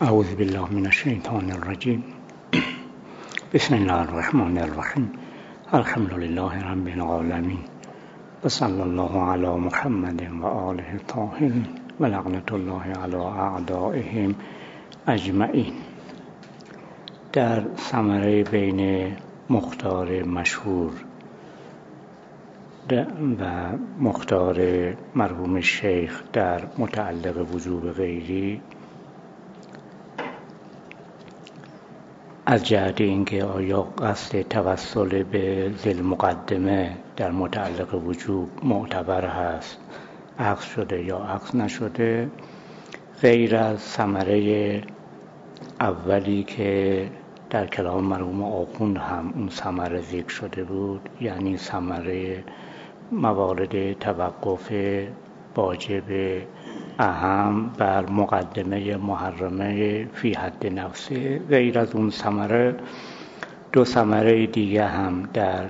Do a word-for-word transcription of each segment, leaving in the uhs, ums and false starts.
اعوذ بالله من الشیطان الرجیم. بسم الله الرحمن الرحیم. الحمد لله رب العالمین و صلی الله علی محمد و آله الطاهرین و لعنت الله علی اعدائهم اجمعین. در ثمره بین مختار مشهور و مختار مرحوم شیخ در متعلق وجوب غیری، از جهت اینکه آیا قصد توسل به ذیل مقدمه در متعلق وجوب معتبر هست، عقد شده یا عقد نشده، غیر از ثمره اولی که در کلام مرحوم آخوند هم اون ثمره ذکر شده بود، یعنی ثمره موارد توقف واجب اهم بر مقدمه محرمه فی حد نفسه، غیر از اون ثمره دو ثمره دیگه هم در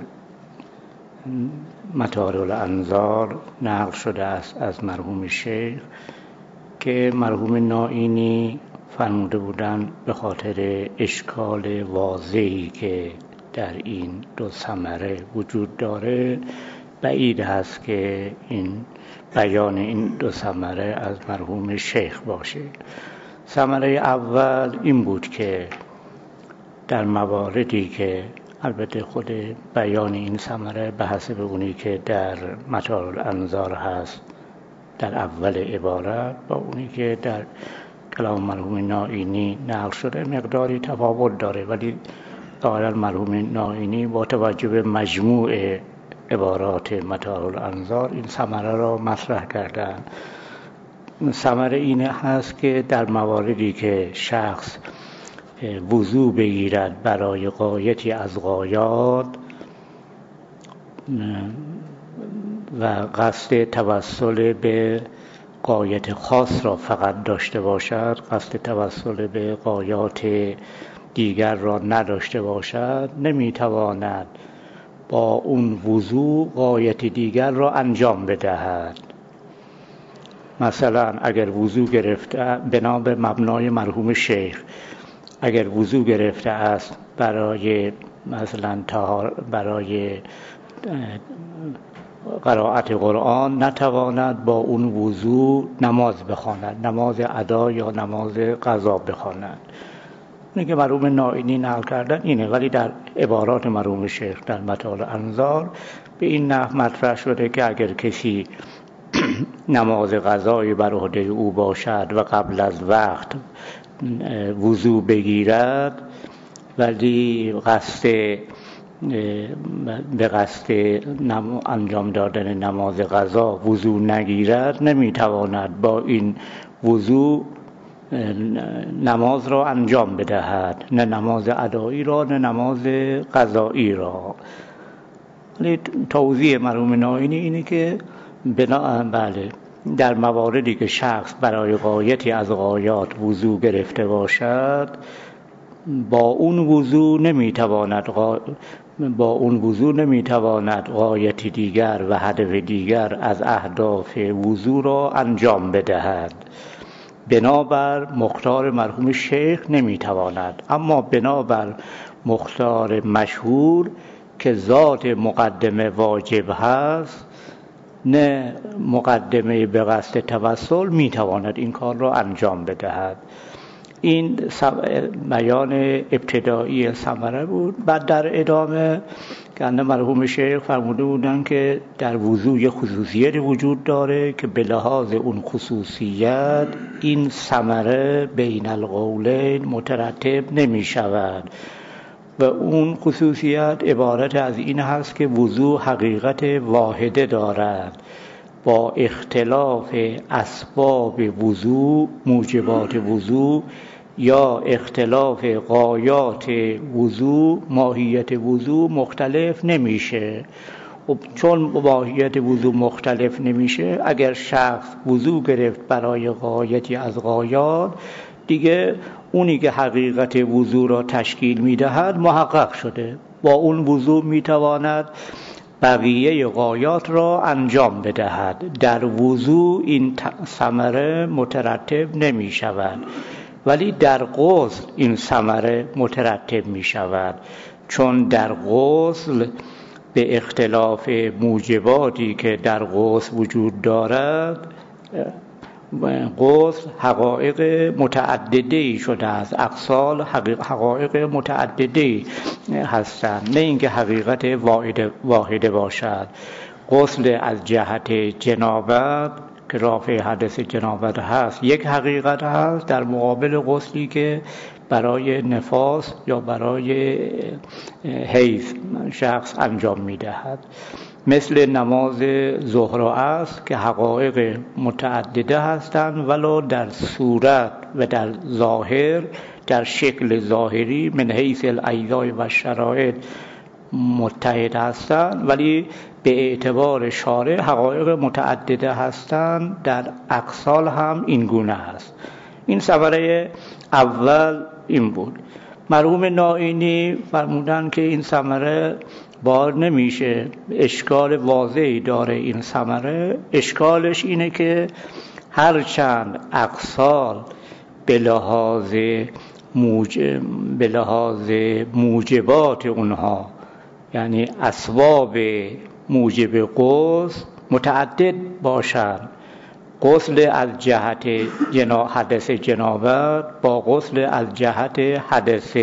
مطالع الانظار نقل شده است از مرحوم شیخ که مرحوم نائینی فرموده بودند به خاطر اشکال واضحی که در این دو ثمره وجود داره، بعید هست که این بیان این دو ثمره از مرحوم شیخ باشه. ثمره اول این بود که در مواردی که البته خود بیان این ثمره به حسب اونی که در مطالع الانظار هست در اول عبارت با اونی که در کلام مرحوم نائینی نقل شده مقداری تفاوت داره، ولی ظاهراً مرحوم نائینی با توجه به مجموع عبارات مطالع الانظار این ثمره را مطرح کردن. ثمره اینه هست که در مواردی که شخص وضو بگیرد برای غایتی از غایات و قصد توسل به غایت خاص را فقط داشته باشد، قصد توسل به غایات دیگر را نداشته باشد، نمیتواند با اون وضو غایت دیگر را انجام بدهد. مثلا اگر وضو گرفته بنا به مبنای مرحوم شیخ، اگر وضو گرفته است برای مثلا طهار برای قرائت قرآن، نتواند با اون وضو نماز بخواند، نماز ادا یا نماز قضا بخواند. اینه که مرحوم نائینی نقل کردن اینه، ولی در عبارات مرحوم شیخ در مطالع الانظار به این نحو مطرح شده که اگر کسی نماز قضایی بر عهده او باشد و قبل از وقت وضو بگیرد ولی قصد به قصد انجام دادن نماز قضا وضو نگیرد، نمیتواند با این وضو نماز را انجام بدهد، نه نماز ادایی را نه نماز قضایی را. ولی توضیح مرحوم نائینی اینه که بنا بله در مواردی که شخص برای غایتی از غایات وضو گرفته باشد، با اون وضو نمیتواند غا... با اون وضو نمیتواند غایتی دیگر و هدف دیگر از اهداف وضو را انجام بدهد. بنابر مختار مرحوم شیخ نمیتواند، اما بنابر مختار مشهور که ذات مقدمه واجب هست، نه مقدمه به قصد توسل، میتواند این کار را انجام بدهد. این بیان ابتدایی ثمره بود. بعد در ادامه که مرحوم شیخ فرموده بودن که در وضو یه خصوصیت وجود داره که به لحاظ اون خصوصیت این ثمره بین القولین مترتب نمی شود و اون خصوصیت عبارت از این هست که وضو حقیقت واحده دارد، با اختلاف اسباب وضو موجبات وضو یا اختلاف غایات وضو ماهیت وضو مختلف نمیشه. و چون ماهیت وضو مختلف نمیشه، اگر شخص وضو گرفت برای غایتی از غایات، دیگه اونی که حقیقت وضو را تشکیل میدهد محقق شده، با اون وضو میتواند بقیه غایات را انجام بدهد. در وضو این ثمره مترتب نمی شود. ولی در غسل این ثمره مترتب می شود، چون در غسل به اختلاف موجباتی که در غسل وجود دارد، غسل حقایق متعددی شده است، اقسال حقایق متعددی هستند، نه اینکه حقیقت واحده باشد. غسل از جهت جنابت که رافع حدث جنابت هست یک حقیقت هست، در مقابل غسلی که برای نفاس یا برای حیض شخص انجام می‌دهد. مثل نماز ظهر و عصر که حقایق متعدده هستند ولو در صورت و در ظاهر، در شکل ظاهری من حیث الاجزاء و شرایط متحد هستند، ولی به اعتبار شارع حقایق متعدده هستند، در اقسال هم این گونه است. این ثمره اول این بود. مرحوم نائینی فرمودند که این ثمره بار نمیشه، اشکال واضحی داره این ثمره. اشکالش اینه که هرچند اقسال به لحاظ موجب به لحاظ موجبات اونها، یعنی اسباب موجب غسل متعدد باشند، غسل از جهت جنا حدث جنابت با غسل از جهت حدث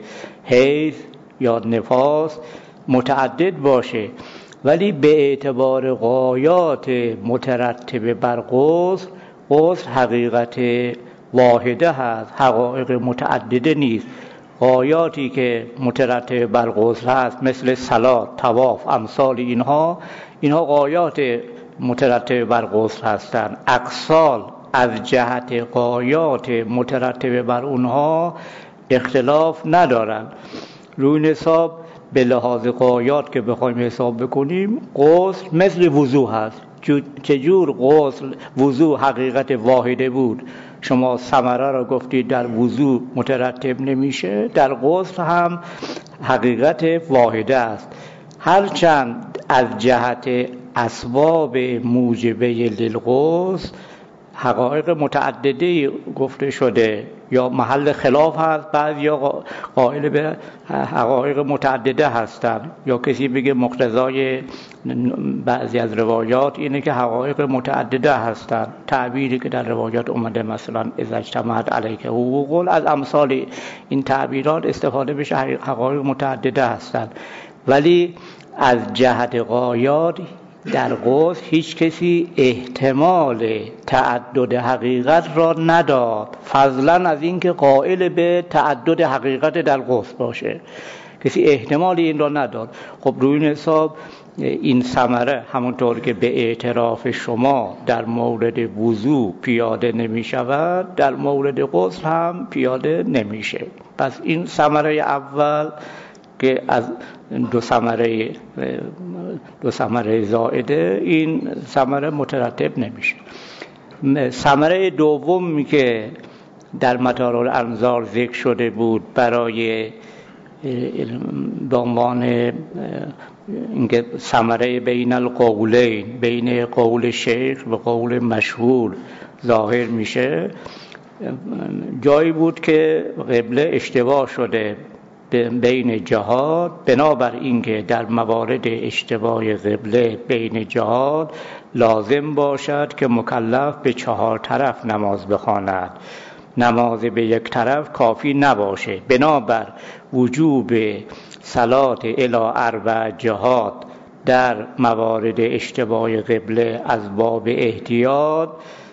حیض یا نفاس متعدد باشه، ولی به اعتبار غایات مترتبه بر غسل، غسل حقیقت واحده هست، حقایق متعدده نیست. غایاتی که مترتب بر غسل هست مثل صلات، طواف، امثال اینها اینها غایات مترتب بر غسل هستند. اقسال از جهت غایات مترتب بر اونها اختلاف ندارند. روی نصاب به لحاظ غایات که بخوایم حساب بکنیم، غسل مثل وضو هست. چجور غسل وضو حقیقت واحده بود، شما ثمره را گفتید در وضو مترتب نمیشه، در غسل هم حقیقت واحده است. هرچند از جهت اسباب موجبه للغسل حقایق متعددی گفته شده یا محل خلاف هست، بعضی یا قائل به حقایق متعدده هستند، یا کسی بگه مقتضای بعضی از روایات اینه که حقایق متعدده هستند. تعبیری که در روایات اومده مثلا اذا اجتمعت علیک حقوق، از امثال این تعبیرات استفاده بشه، حقایق متعدده هستند. ولی از جهت غایات در غسل هیچ کسی احتمال تعدد حقیقت را نداد، فضلا از اینکه قائل به تعدد حقیقت در غسل باشه، کسی احتمال این را نداد. خب روی این حساب این ثمره همونطور که به اعتراف شما در مورد وضو پیاده نمی شود، در مورد غسل هم پیاده نمیشه. پس این ثمره اول که از دو ثمره دو ثمره زائده، این ثمره مترتب نمیشه. ثمره دومی که در مطالع الانظار ذکر شده بود برای به عنوان اینکه ثمره بین القولین، بین قول شیخ و قول مشهور ظاهر میشه، جایی بود که قبله اشتباه شده بین جهات، بنابر اینکه در موارد اشتباه قبله بین جهات لازم باشد که مکلف به چهار طرف نماز بخواند، نماز به یک طرف کافی نباشه. بنابر وجوب صلات الی اربع جهات در موارد اشتباه قبله از باب احتیاط،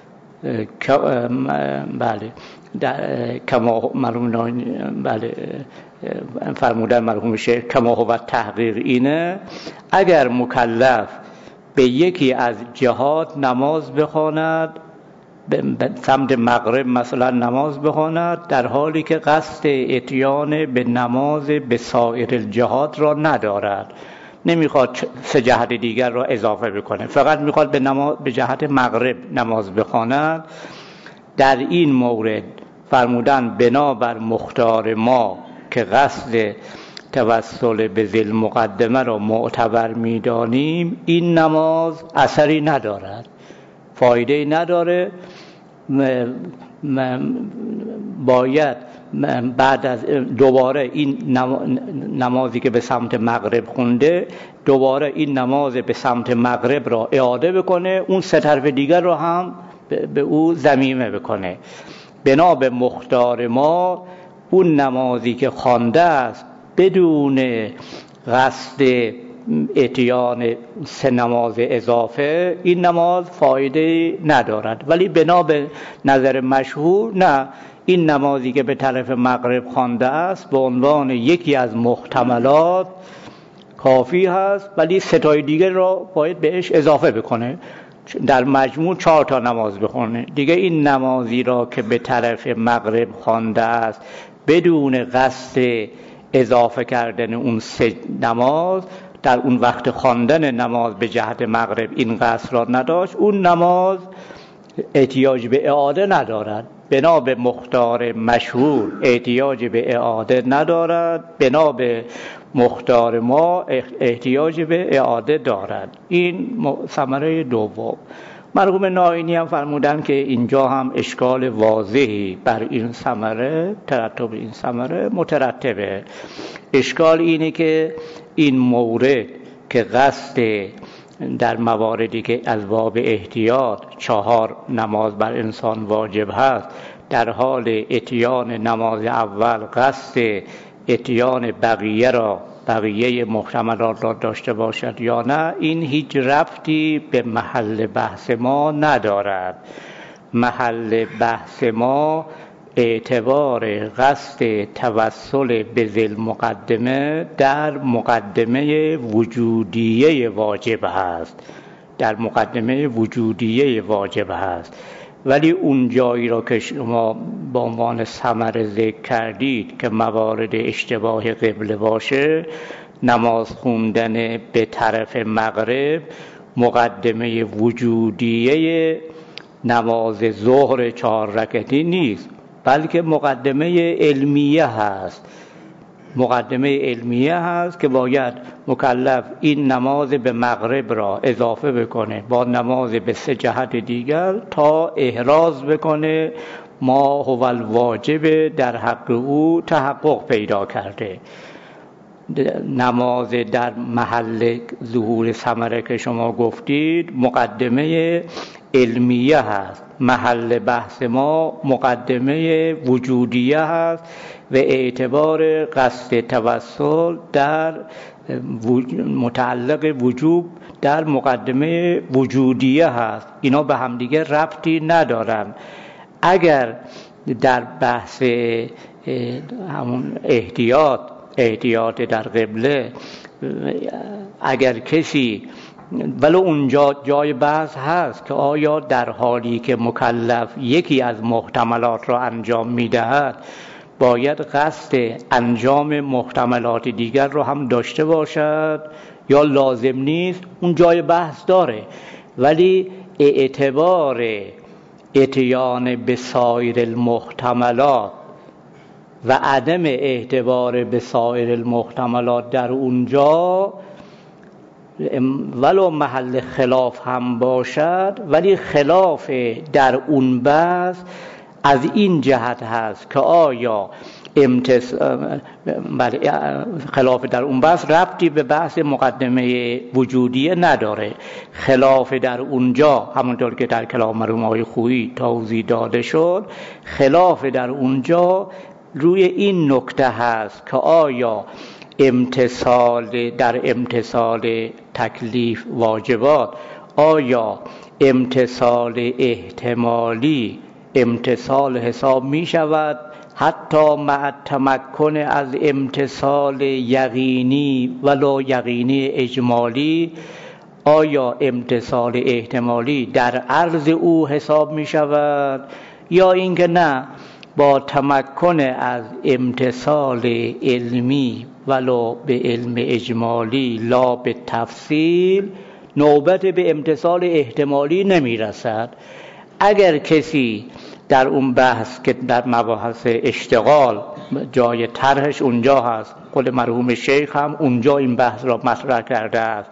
بله کما مرحوم بله فرمودن مرحوم شیخ کما هو تحقیق اینه، اگر مکلف به یکی از جهات نماز بخواند، به سمت مغرب مثلا نماز بخواند، در حالی که قصد اتیان به نماز به سایر الجهات را ندارد، نمیخواد سه جهت دیگر را اضافه بکنه، فقط میخواد به نماز به جهت مغرب نماز بخواند، در این مورد فرمودن بنابر مختار ما که قصد توسل به ذی مقدمه را معتبر میدانیم، این نماز اثری ندارد، فایده نداره، باید بعد از دوباره این نمازی که به سمت مغرب خونده دوباره این نماز به سمت مغرب را اعاده بکنه، اون سه طرف دیگر را هم به او ضمیمه بکنه. بنا به مختار ما اون نمازی که خوانده است بدون قصد اتیان سه نماز اضافه این نماز فایده ندارد، ولی بنا به نظر مشهور نه، این نمازی که به طرف مغرب خوانده است به عنوان یکی از محتملات کافی هست، ولی سه تای دیگر را باید بهش اضافه بکنه، در مجموع چهار تا نماز بخونه دیگه. این نمازی را که به طرف مغرب خوانده است بدون قصد اضافه کردن اون سه نماز، در اون وقت خواندن نماز به جهت مغرب این قصد را نداشت، اون نماز احتیاج به اعاده ندارد. بنا به مختار مشهور احتیاج به اعاده ندارد، بنا به مختار ما احتیاج به اعاده دارد. این ثمره دوم. مرحوم نائینی هم فرمودن که اینجا هم اشکال واضحی بر این ثمره ترتب این ثمره مترتبه. اشکال اینه که این مورد که قصد در مواردی که از باب احتیاط چهار نماز بر انسان واجب هست، در حال اتیان نماز اول قصد اتیان بقیه را بقیه محتملات را داشته باشد یا نه، این هیچ ربطی به محل بحث ما ندارد. محل بحث ما اعتبار قصد توسل به ذی مقدمه در مقدمه وجودیه واجب هست، در مقدمه وجودیه واجب هست. ولی اون جایی را که شما با عنوان ثمره ذکر کردید که موارد اشتباه قبله باشه، نماز خوندن به طرف مغرب مقدمه وجودیه نماز ظهر چهار رکعتی نیست، بلکه مقدمه علمیه هست. مقدمه علمیه هست که باید مکلف این نماز به مغرب را اضافه بکنه با نماز به سه جهت دیگر تا احراز بکنه ما هو الواجب در حق او تحقق پیدا کرده. نماز در محل ظهور ثمره که شما گفتید مقدمه علمیه هست، محل بحث ما مقدمه وجودیه هست و اعتبار قصد توسل در متعلق وجوب در مقدمه وجودیه هست. اینا به همدیگه ربطی ندارن. اگر در بحث همون احتیاط احتیاط در قبله اگر کسی ولو اونجا جای بحث هست که آیا در حالی که مکلف یکی از محتملات را انجام میدهد باید قصد انجام محتملات دیگر را هم داشته باشد یا لازم نیست، اون جای بحث داره. ولی اعتبار اتیان به سایر المحتملات و عدم اعتبار به سایر المحتملات در اونجا ولو محل خلاف هم باشد، ولی خلاف در اون بحث از این جهت هست که آیا امتص... خلاف در اون بحث ربطی به بحث مقدمه وجودیه نداره. خلاف در اونجا همونطور که در کلام مرحوم آقای خویی توضیح داده شد، خلاف در اونجا روی این نکته هست که آیا امتصال در امتصال تکلیف واجبات آیا امتصال احتمالی امتصال حساب می شود حتی مع تمکن از امتصال یقینی ولو یقینی اجمالی؟ آیا امتصال احتمالی در عرض او حساب می شود یا اینکه نه با تمکن از امتصال علمی ولو به علم اجمالی لا به تفصیل نوبت به امتصال احتمالی نمی رسد؟ اگر کسی در اون بحث که در مباحث اشتغال جای طرحش اونجا هست، قول مرحوم شیخ هم اونجا این بحث را مطرح کرده است،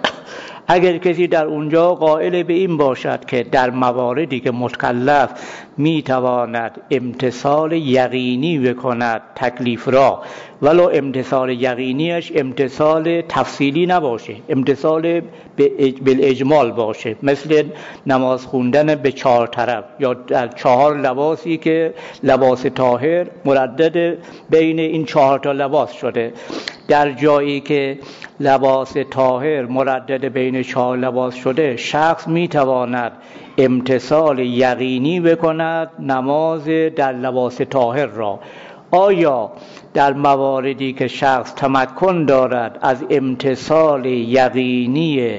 اگر کسی در اونجا قائل به این باشد که در مواردی که مکلف میتواند امتثال یقینی بکند تکلیف را، ولو امتثال یقینیش امتثال تفصیلی نباشه، امتثال بالاجمال باشه، مثل نماز خوندن به چهار طرف یا در چهار لباسی که لباس طاهر مردد بین این چهار تا لباس شده. در جایی که لباس طاهر مردد بین چهار لباس شده، شخص میتواند امتثال یقینی بکند نماز در لباس طاهر را. آیا در مواردی که شخص تمکن دارد از امتثال یقینی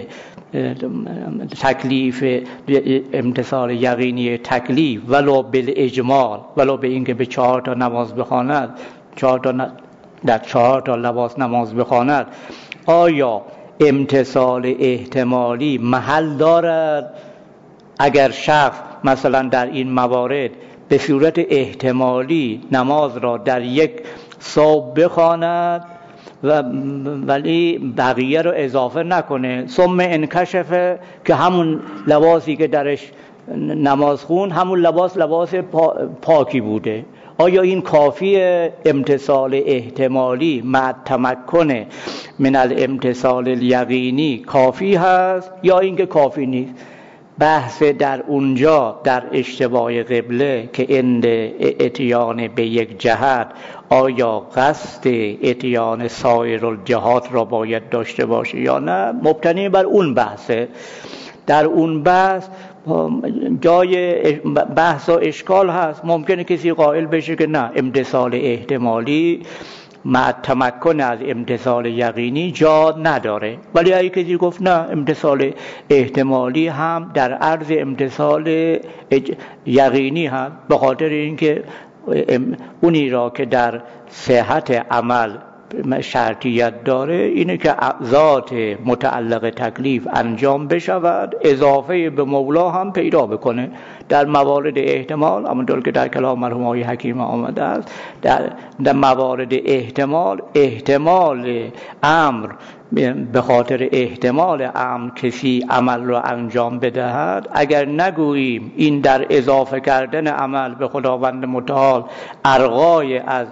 تکلیف امتثال یقینی تکلیف ولو بالاجمال، ولو به اینکه به چهار تا نماز بخواند، چهار تا ن... در چهار تا لباس نماز بخواند، آیا امتثال احتمالی محل دارد؟ اگر شخص مثلا در این موارد به صورت احتمالی نماز را در یک صوب بخواند و ولی بقیه رو اضافه نکنه، ثم انکشفه که همون لباسی که درش نماز خون همون لباس لباس پا، پاکی بوده، آیا این کافی امتثال احتمالی مع تمکن من الامتثال الیقینی کافی هست یا اینکه کافی نیست؟ بحث در اونجا در اشتباه قبله که اند اتیان به یک جهت آیا قصد اتیان سایر الجهات را باید داشته باشه یا نه، مبتنی بر اون بحثه. در اون بحث جای بحث و اشکال هست، ممکنه کسی قائل بشه که نه، امتثال احتمالی مع تمکن از امتثال یقینی جا نداره، ولی اگه کسی گفت نه، امتثال احتمالی هم در عرض امتثال یقینی هست، به خاطر اینکه اونی را که در صحت عمل شرطیت داره اینه که ذات متعلق تکلیف انجام بشود، اضافه به مولا هم پیدا بکنه. در موارد احتمال، همونطور که در کلام مرحوم آقای حکیم آمده است، در, در موارد احتمال احتمال امر به خاطر احتمال امر کسی عمل را انجام بدهد، اگر نگوییم این در اضافه کردن عمل به خداوند متعال ارغای از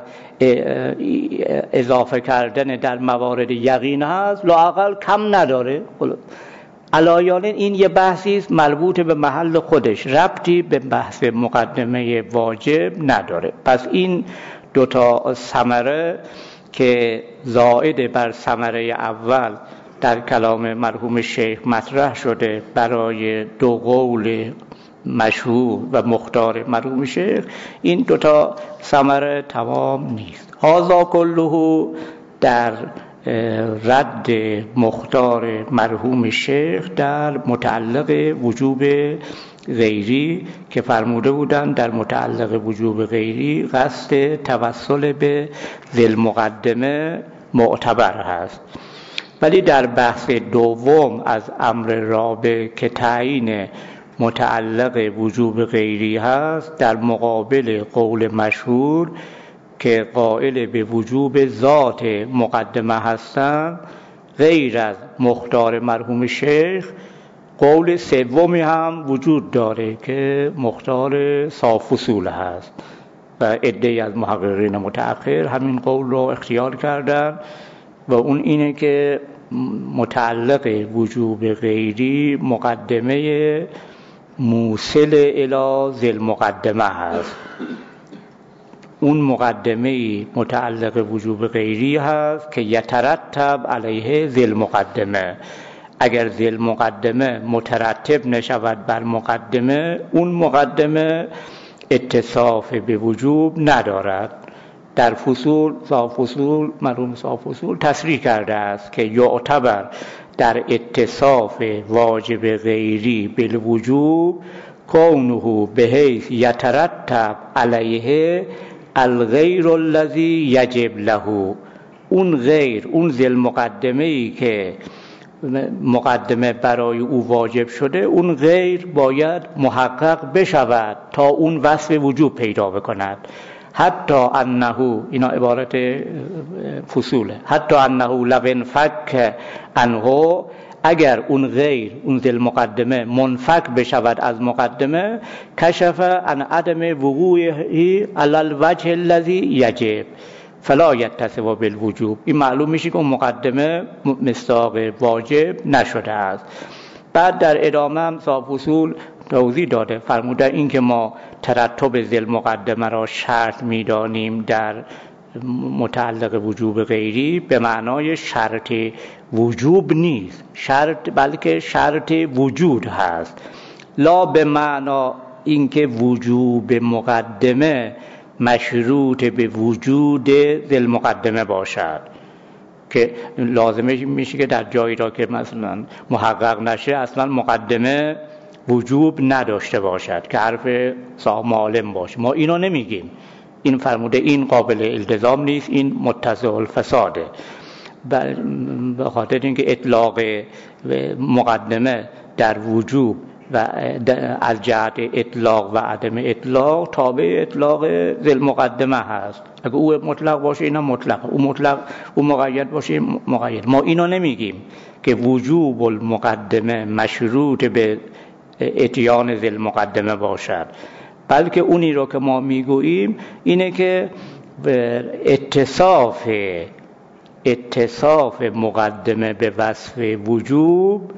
اضافه کردن در موارد یقین هست، لااقل کم نداره. علایان این یه بحثی است مربوط به محل خودش، ربطی به بحث مقدمه واجب نداره. پس این دوتا ثمره که زائد بر ثمره اول در کلام مرحوم شیخ مطرح شده برای دو قول مشهور و مختار مرحوم شیخ، این دوتا ثمره تمام نیست. هذا کله در رد مختار مرحوم شیخ در متعلق وجوب غیری که فرموده بودند در متعلق وجوب غیری قصد توسل به ذی مقدمه معتبر هست. ولی در بحث دوم از امر رابع که تعیین متعلق وجوب غیری هست، در مقابل قول مشهور که قائل به وجوب ذات مقدمه هستند، غیر از مختار مرحوم شیخ قول سومی هم وجود داره که مختار صاف اصول هست و عده‌ای از محققین متأخر همین قول رو اختیار کردن و اون اینه که متعلق وجوب غیری مقدمه موصل الی ذی المقدمه هست. اون مقدمه متعلق وجوب غیری هست که یترتب علیه ذی المقدمه. اگر ذی المقدمه مترتب نشود بر مقدمه، اون مقدمه اتصاف به وجوب ندارد. در فصول صاف اصول مرحوم صاف اصول تصریح کرده است که یعتبر در اتصاف واجب غیری بالوجوب کونه بحیث یترتب علیه الغیر الذی یجب له. اون غیر، اون ذی المقدمه ای که مقدمه برای او واجب شده، اون غیر باید محقق بشود تا اون وصف وجوب پیدا بکند. حتی انه، اینا عبارت فصوله، حتی انه لو انفک عنه، اگر اون غیر، اون ذل مقدمه منفک بشود از مقدمه، کشف عن عدم وقوعه علی الوجه الذی یجب فلا یتصف بالوجوب. این معلوم میشه که اون مقدمه مصداق واجب نشده است. بعد در ادامه هم صاحب اصول توضیح داده، فرموده این که ما ترتب ذل مقدمه را شرط میدانیم در متعلق وجوب غیری، به معنای شرط وجوب نیست، شرط بلکه شرط وجود هست، لا به معنا اینکه وجوب مقدمه مشروط به وجود ذل مقدمه باشد، که لازمه میشه که در جایی را که مثلا محقق نشه اصلا مقدمه وجوب نداشته باشد که حرف صاحب معالم باشه. ما اینو نمیگیم، این فرموده این قابل التزام نیست، این متصل الفساده، به خاطر اینکه اطلاق مقدمه در وجوب و از جهت اطلاق و عدم اطلاق تابع اطلاق ذل مقدمه هست. اگه او مطلق باشه اینا مطلق، او مطلق او مقید باشه مقید. ما اینو نمیگیم که وجوب المقدمه مشروط به اتیان ذل مقدمه باشد، بلکه اونی رو که ما میگوییم اینه که اتصاف اتصاف مقدمه به وصف وجوب،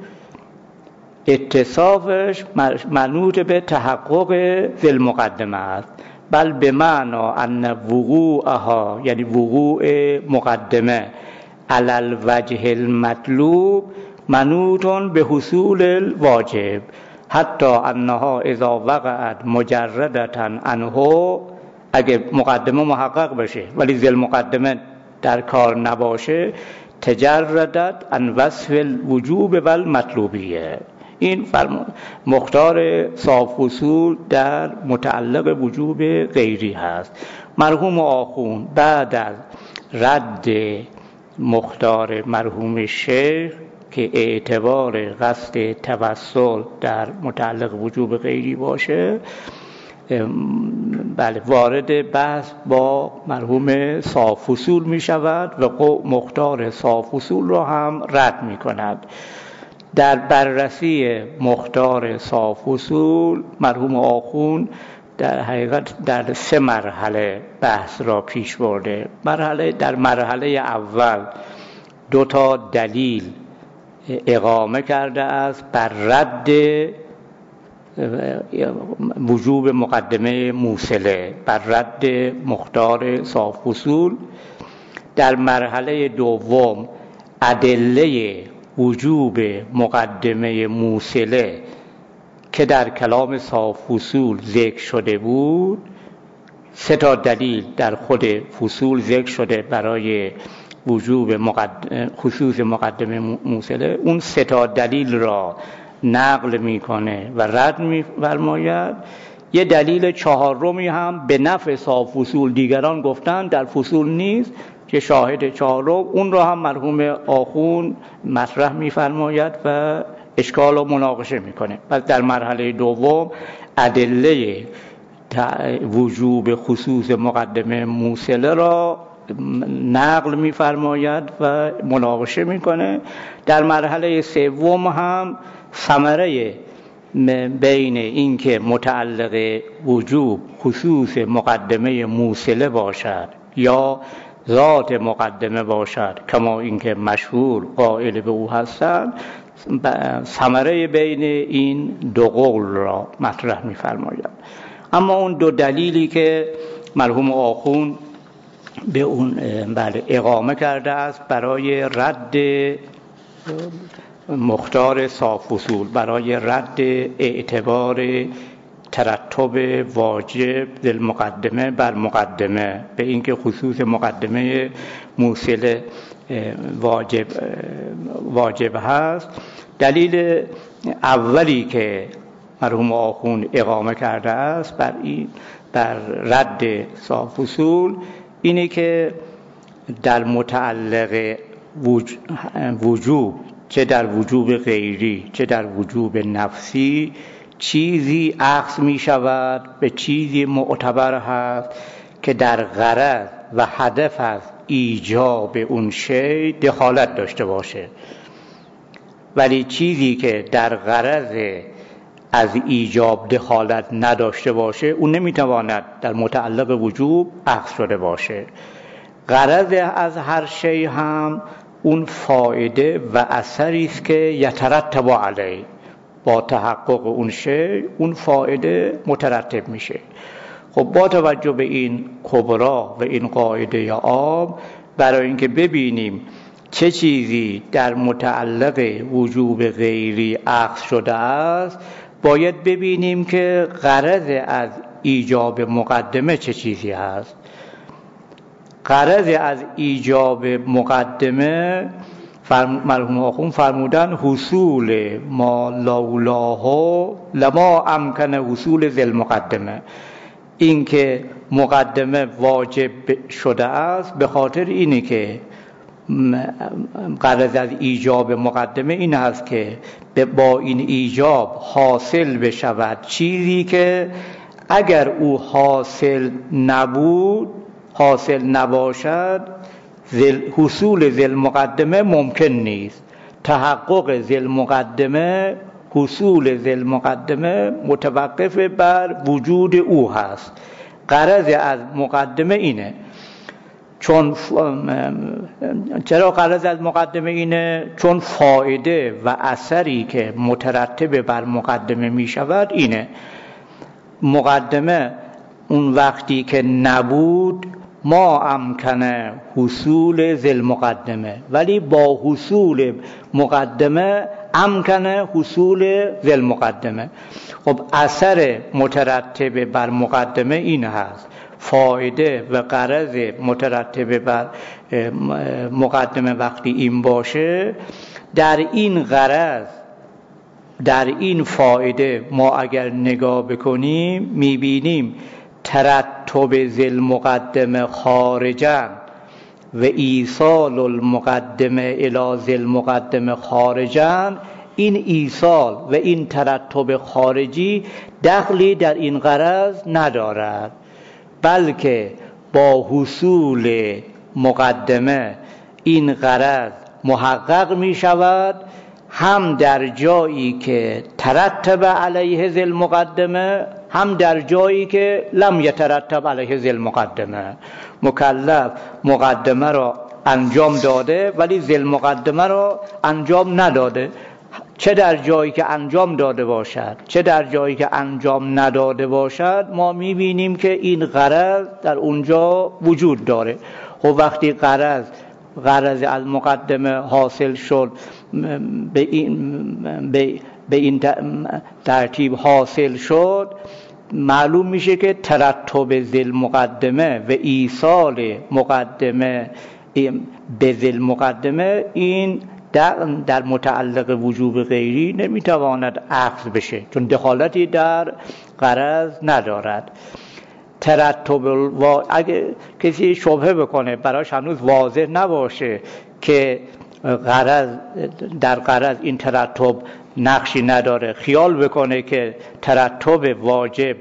اتصافش منوط به تحقق ذل مقدمه است، بل به معنا ان وقوعها، یعنی وقوع مقدمه علی الوجه المطلوب منوط به حصول الواجب، حتی انها اذا وقعت مجردتا عنه، اگه مقدمه محقق بشه ولی ذل مقدمه در کار نباشه، تجردت عن وصف الوجوب و المطلوبیه. این مختار صاحب اصول در متعلق وجوب غیری هست. مرحوم آخوند بعد از رد مختار مرحوم شیخ که اعتبار قصد توسل در متعلق وجوب غیری باشه، بله وارد بحث با مرحوم صاحب اصول می شود و مختار صاحب اصول را هم رد می کند. در بررسی مختار صاحب اصول مرحوم آخوند در حقیقت در سه مرحله بحث را پیش برده. مرحله در مرحله اول دو تا دلیل اقامه کرده است بر رد وجوب مقدمه موصله، بر رد مختار صاحب اصول. در مرحله دوم ادله وجوب مقدمه موصله که در کلام صاحب اصول ذکر شده بود، سه تا دلیل در خود فصول ذکر شده برای وجوب مقدم خصوص مقدمه موصله، اون سه تا دلیل را نقل میکنه و رد می‌فرماید. یه دلیل چهارمی هم به نفع صاحب اصول دیگران گفتن در فصول نیست که شاهد چهارم، اون را هم مرحوم آخوند مطرح می‌فرماید و اشکال و مناقشه میکنه. پس در مرحله دوم ادله وجوب خصوص مقدمه موصله را نقل می‌فرماید و مناقشه میکنه. در مرحله سوم هم ثمره بین اینکه متعلق وجوب خصوص مقدمه موصله باشد یا ذات مقدمه باشد کما اینکه مشهور قائل به او هستند، ثمره بین این دو قول را مطرح می‌فرماید. اما اون دو دلیلی که مرحوم آخوند به اون بله اقامه کرده است برای رد مختار صاحب اصول، برای رد اعتبار ترتب واجب ذل مقدمه بر مقدمه، به اینکه خصوص مقدمه موصله واجب واجب هست. دلیل اولی که مرحوم آخوند اقامه کرده است بر این بر رد صاحب اصول اینه که در متعلق وجوب، چه در وجوب غیری چه در وجوب نفسی، چیزی اخذ می شود به چیزی معتبر هست که در غرض و هدف از ایجاب اون شی دخالت داشته باشه. ولی چیزی که در غرض از ایجاب دخالت نداشته باشه اون نمیتواند در متعلق وجوب اخذ شده باشه. غرض از هر شی هم اون فایده و اثری است که یترتب علیه، با تحقق اون شی اون فایده مترتب میشه. خب با توجه به این کبرا و این قاعده عام، برای اینکه ببینیم چه چیزی در متعلق وجوب غیری اخذ شده است، باید ببینیم که غرض از ایجاب مقدمه چه چیزی هست. غرض از ایجاب مقدمه مرحوم آخوند فرمودن حصول ما لولاه لما امکن حصول ذی المقدمه، این که مقدمه واجب شده است به خاطر اینه که غرض از ایجاب مقدمه این هست که با این ایجاب حاصل بشود چیزی که اگر او حاصل نبود حاصل نباشد حصول ذی مقدمه ممکن نیست. تحقق ذی مقدمه حصول ذی مقدمه متوقف بر وجود او هست. غرض از مقدمه اینه. چون چرا غرض از مقدمه اینه؟ چون فایده و اثری که مترتب بر مقدمه می شود اینه. مقدمه اون وقتی که نبود ما امکنه حصول ذی مقدمه، ولی با حصول مقدمه امکنه حصول ذی مقدمه. خب اثر مترتب بر مقدمه این هست. فایده و غرض مترتب بر مقدمه وقتی این باشه، در این غرض در این فایده ما اگر نگاه بکنیم میبینیم ترتب ذی المقدمه خارجا و ایصال المقدمه الی ذی المقدمه خارجا، این ایصال و این ترتب خارجی دخلی در این غرض ندارد، بلکه با حصول مقدمه این غرض محقق می شود، هم در جایی که ترتب علیه ذی المقدمه، هم در جایی که لم یترتب علیه ذی المقدمه. مکلف مقدمه را انجام داده ولی ذی المقدمه را انجام نداده. چه در جایی که انجام داده باشد چه در جایی که انجام نداده باشد، ما میبینیم که این غرض در اونجا وجود داره. خب وقتی غرض غرض از مقدمه حاصل شد، به این به, به این ترتیب حاصل شد، معلوم میشه که ترتب ذی مقدمه و ایصال مقدمه به ذی مقدمه این در, در متعلق وجوب غیری نمیتواند اخذ بشه، چون دخالتی در غرض ندارد. ترتب و اگه کسی شبهه بکنه، براش هنوز واضح نباشه که غرض در غرض این ترتب نقشی نداره، خیال بکنه که ترتب واجب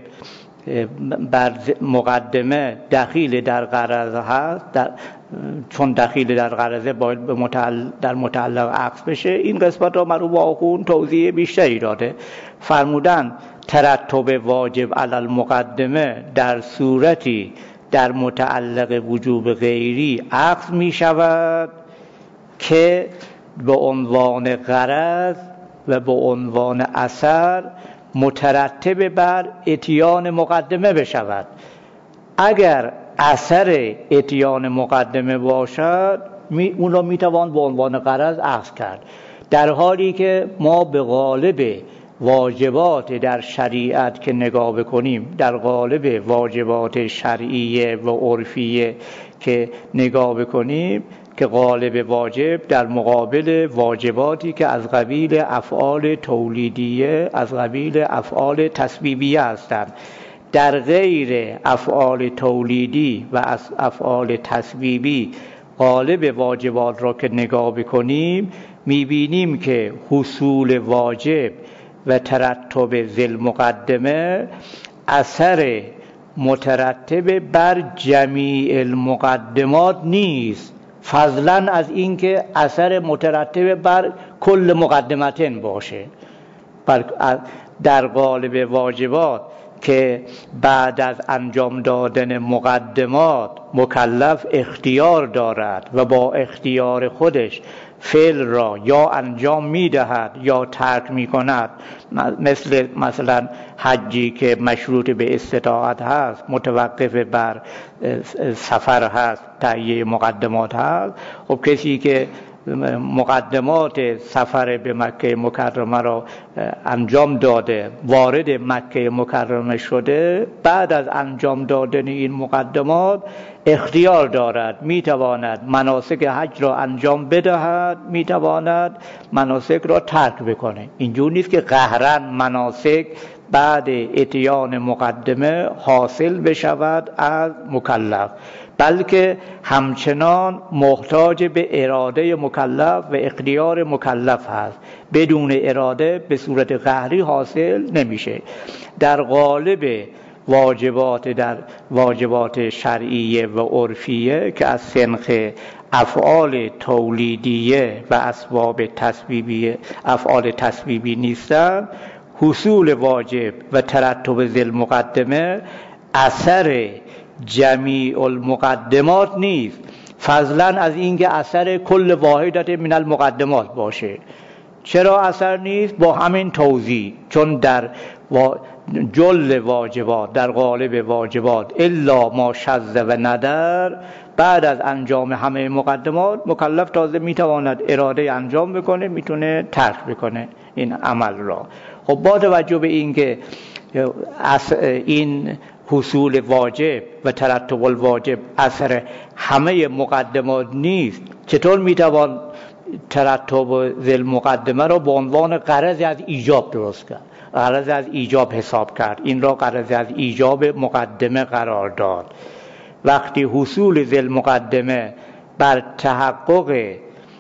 بر مقدمه دخیل در غرض هست، در چون دخیل در غرضه باید به متعلق در متعلق عکس بشه، این قسمت را مرحوم آخوند توضیح بیشتری داده. فرمودن ترتب واجب علی المقدمه در صورتی در متعلق وجوب غیری عکس می شود که به عنوان غرض و به عنوان اثر مترتب بر اتیان مقدمه بشود. اگر اثر اتیان مقدمه باشد، می اون را میتوان به عنوان غرض اخذ کرد، در حالی که ما به قالب واجبات در شریعت که نگاه بکنیم، در قالب واجبات شرعیه و عرفیه که نگاه بکنیم، که قالب واجب در مقابل واجباتی که از قبیل افعال تولیدیه، از قبیل افعال تسبیبیه هستند. در غیر افعال تولیدی و از افعال تسبیبی قالب واجبات را که نگاه بکنیم، میبینیم که حصول واجب و ترتب ذی المقدمه اثر مترتب بر جمیع المقدمات نیست، فضلا از اینکه اثر مترتب بر کل مقدمتن باشه. در قالب واجبات که بعد از انجام دادن مقدمات مکلف اختیار دارد و با اختیار خودش فعل را یا انجام میدهد یا ترک میکند، مثل مثلا حجی که مشروط به استطاعت هست، متوقف بر سفر هست، تهیه مقدمات هست. خب کسی که مقدمات سفر به مکه مکرمه را انجام داده، وارد مکه مکرمه شده، بعد از انجام دادن این مقدمات اختیار دارد، میتواند مناسک حج را انجام بدهد، میتواند مناسک را ترک بکنه. اینجور نیست که قهرا مناسک بعد اتیان مقدمه حاصل بشود از مکلف، بلکه همچنان محتاج به اراده مکلف و اختیار مکلف هست. بدون اراده به صورت قهری حاصل نمیشه. در قالب واجبات در واجبات شرعیه و عرفیه که از سنخ افعال تولیدیه و اسباب تسبیبی افعال تسبیبی نیستند، حصول واجب و ترتب ذی المقدمه اثر جمیع المقدمات نیست، فضلا از اینکه اثر کل واحدت من المقدمات باشه. چرا اثر نیست؟ با همین توضیح، چون در جل واجبات، در قالب واجبات الا ما شذ و ندر، بعد از انجام همه مقدمات مکلف تازه میتواند اراده انجام بکنه، میتونه ترک بکنه این عمل را. خب با توجه به اینکه این حصول واجب و ترتب الواجب اثر همه مقدمات نیست، چطور میتوان ترتب ذیل مقدمه را به عنوان غرض از ایجاب درست کرد، غرض از ایجاب حساب کرد، این را غرض از ایجاب مقدمه قرار داد؟ وقتی حصول ذیل مقدمه بر تحقق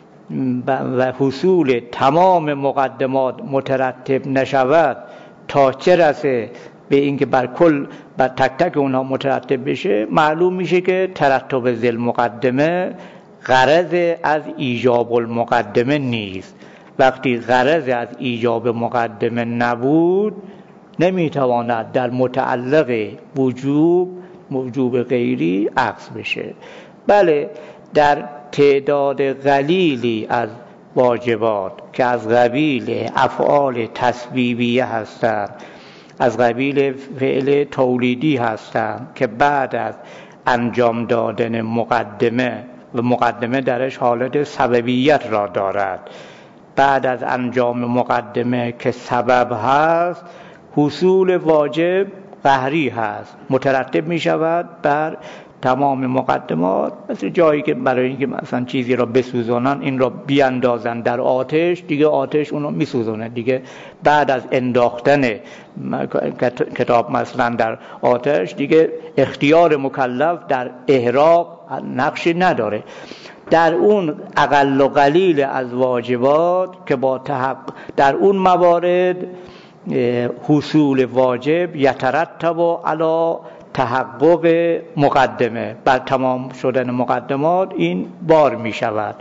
و حصول تمام مقدمات مترتب نشود تا چه رسه به اینکه بر کل بر تک تک اونها مترتب بشه، معلوم میشه که ترتب ذیل مقدمه غرض از ایجاب المقدمه نیست. وقتی غرض از ایجاب مقدمه نبود، نمیتواند در متعلق وجوب وجوب غیری عکس بشه. بله، در تعداد قلیلی از واجبات که از قبیل افعال تسبیبیه هستند، از قبیل فعل تولیدی هستند که بعد از انجام دادن مقدمه و مقدمه درش حالت سببیت را دارد، بعد از انجام مقدمه که سبب هست، حصول واجب قهری هست، مترتب می شود بر تمام مقدمات. مثل جایی که برای اینکه مثلا چیزی را بسوزانن، این را بیاندازن در آتش، دیگه آتش اونو میسوزونه دیگه. بعد از انداختن کتاب مثلا در آتش، دیگه اختیار مکلف در احراق نقشی نداره. در اون اقل و قلیل از واجبات که با تحقق در اون موارد حصول واجب یترتب علی تحقق مقدمه، بر تمام شدن مقدمات این بار می شود،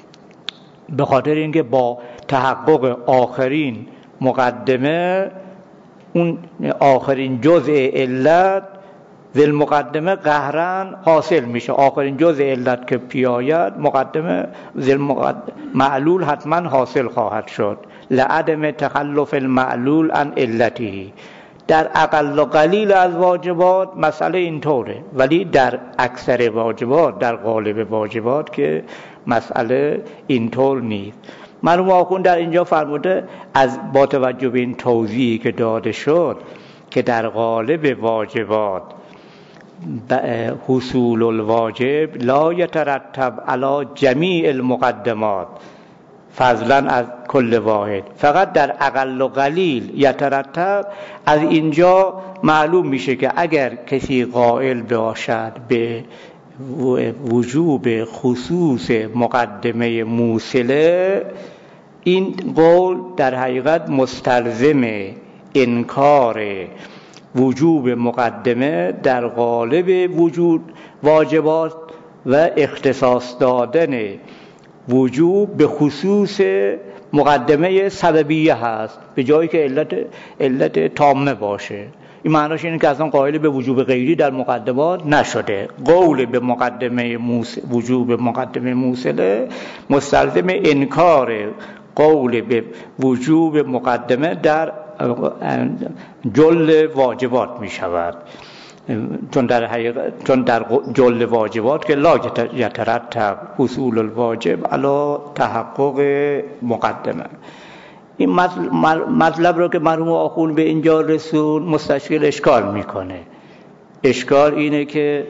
به خاطر اینکه با تحقق آخرین مقدمه، اون آخرین جزء علت ذیل مقدمه قهرن حاصل میشه. آخرین جزء علت که پیاید، مقدمه ذیل مقدمه معلول حتما حاصل خواهد شد، لعدم تخلف المعلول عن علته. در اقل و قلیل از واجبات مسئله اینطوره، ولی در اکثر واجبات، در غالب واجبات که مسئله اینطور نیست. مرحوم آخوند در اینجا فرموده از با توجه به این توضیحی که داده شد که در غالب واجبات حصول الواجب لا یترتب علی جمیع المقدمات فضلا از کل واحد، فقط در اقل و قلیل یترتب. از اینجا معلوم میشه که اگر کسی قائل باشد به وجوب خصوص مقدمه موصله، این قول در حقیقت مستلزم انکار وجوب مقدمه در قالب وجود واجبات و اختصاص دادن وجوب به خصوص مقدمه سببیه هست به جایی که علت علت تامه باشه. این معناش اینه که اصلا قائل به وجوب غیری در مقدمات نشده. قول به مقدمه موس... وجوب مقدمه موصله مستلزم انکار قول به وجوب مقدمه در جل واجبات می شود، چون در حقیقت چون در جل واجبات که لا یترتب حصول الواجب علی تحقق مقدمه. این مطلب رو که مرحوم آخوند به اینجا رسون مستشکل اشکال میکنه. اشکال اینه که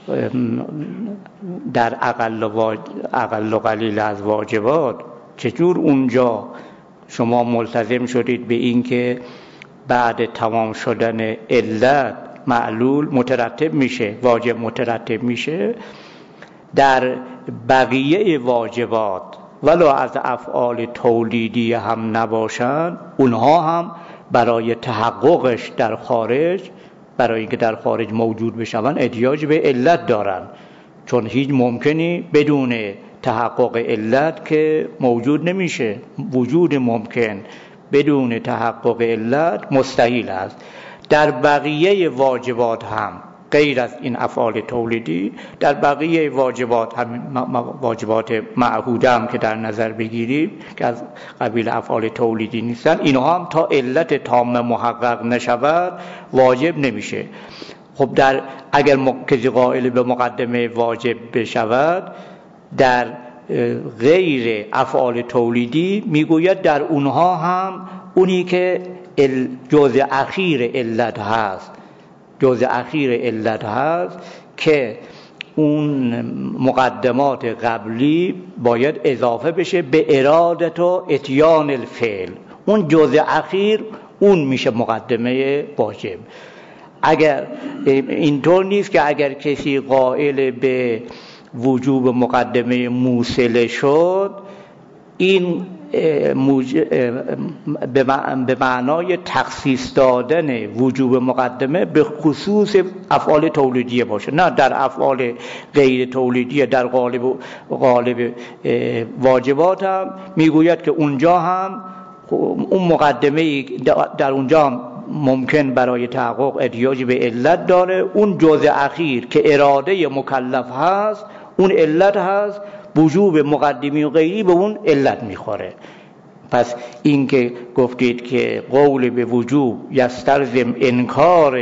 در اقل و اقل و قلیل از واجبات چجور اونجا شما ملتزم شدید به این که بعد تمام شدن علت معلول مترتب میشه، واجب مترتب میشه، در بقیه واجبات ولو از افعال تولیدی هم نباشند اونها هم برای تحققش در خارج، برای اینکه در خارج موجود بشوند احتیاج به علت دارند، چون هیچ ممکنی بدون تحقق علت که موجود نمیشه. وجود ممکن بدون تحقق علت مستحیل است. در بقیه واجبات هم غیر از این افعال تولیدی، در بقیه واجبات هم واجبات معهوده هم که در نظر بگیریم که از قبیل افعال تولیدی نیستن، اینها هم تا علت تام محقق نشود واجب نمیشه. خب در اگر کسی قائل به مقدمه واجب بشود در غیر افعال تولیدی میگوید در اونها هم اونی که جزء اخیر علت هست، جزء اخیر علت هست که اون مقدمات قبلی باید اضافه بشه به ارادت و اتیان الفعل. اون جزء اخیر اون میشه مقدمه واجب. اگر اینطور نیست که اگر کسی قائل به وجوب مقدمه موصله شد این به معنای تخصیص دادن وجوب مقدمه به خصوص افعال تولیدیه باشه، نه در افعال غیر تولیدیه. در قالب قالب واجبات هم میگوید که اونجا هم اون مقدمه در اونجا هم ممکن برای تحقق احتیاج به علت داره. اون جزء اخیر که اراده مکلف هست اون علت هست، وجوب مقدمی و غیری به اون علت میخوره. پس این که گفتید که قول به وجوب یستلزم انکار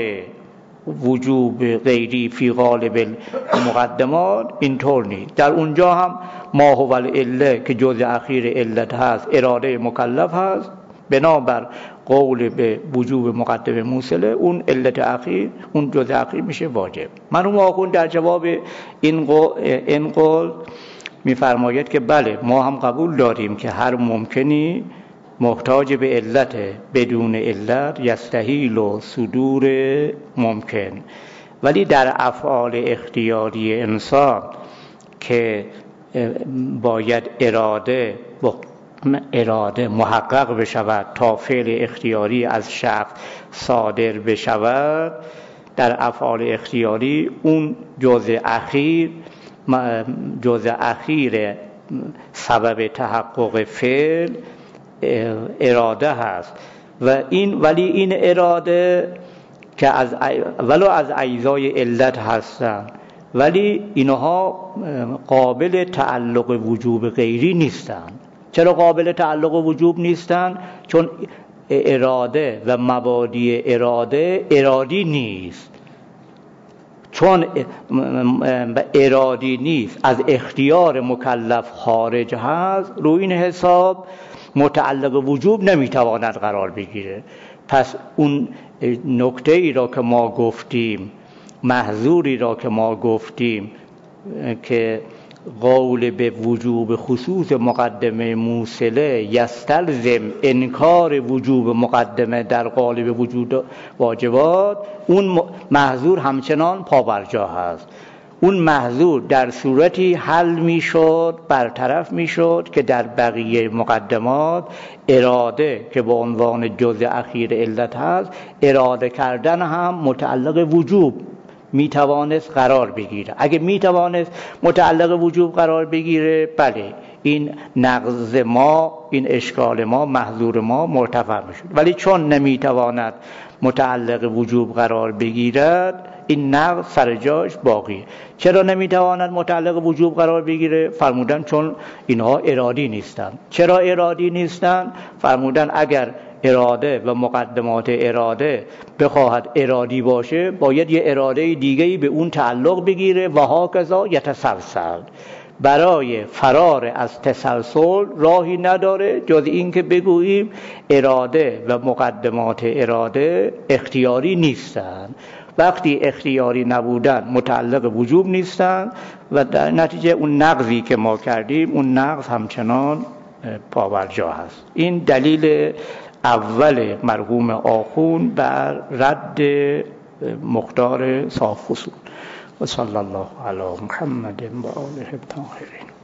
وجوب غیری فی غالب المقدمات، اینطور نیست. در اونجا هم ما هو العله که جزء اخیر علت هست اراده مکلف هست، بنابر قول به وجوب مقدمه موصله اون علت اخیر اون جزء اخیر میشه واجب. مرحوم آخوند در جواب این قول, این قول میفرماید که بله ما هم قبول داریم که هر ممکنی محتاج به علت، بدون علت یستحیل و صدور ممکن، ولی در افعال اختیاری انسان که باید اراده اراده محقق بشود تا فعل اختیاری از شخص صادر بشود، در افعال اختیاری اون جزء اخیر جزء اخیر سبب تحقق فعل اراده هست و این ولی این اراده که از ولو از اجزای علت هستند ولی اینها قابل تعلق وجوب غیری نیستند. چرا قابل تعلق وجوب نیستند؟ چون اراده و مبادی اراده ارادی نیست. چون ارادی نیست، از اختیار مکلف خارج هست، روی این حساب متعلق وجوب نمیتواند قرار بگیره. پس اون نکته ای را که ما گفتیم، محظوری را که ما گفتیم که قول به وجوب خصوص مقدمه موصله یستلزم انکار وجوب مقدمه در قالب وجود واجبات، اون محظور همچنان پابرجا هست. اون محظور در صورتی حل میشد، برطرف میشد که در بقیه مقدمات اراده که به عنوان جزء اخیر علت هست، اراده کردن هم متعلق وجوب میتوانست قرار بگیره. اگه میتوانست متعلق وجوب قرار بگیره، بله این نقض ما، این اشکال ما، محظور ما مرتفع میشد. ولی چون نمیتواند متعلق وجوب قرار بگیرد، این نقض سر جاش باقیه. چرا نمیتواند متعلق وجوب قرار بگیره؟ فرمودن چون اینها ارادی نیستن. چرا ارادی نیستن؟ فرمودن اگر اراده و مقدمات اراده بخواهد ارادی باشه، باید یه اراده دیگه‌ای به اون تعلق بگیره و هاکذا یتسلسل. برای فرار از تسلسل راهی نداره جز این که بگوییم اراده و مقدمات اراده اختیاری نیستن. وقتی اختیاری نبودن متعلق وجوب نیستن و در نتیجه اون نقضی که ما کردیم، اون نقض همچنان پابرجا هست. این دلیل اول مرحوم آخوند بر رد مختار صاحب فصول. و صلی الله علی محمد و آله الطاهرین.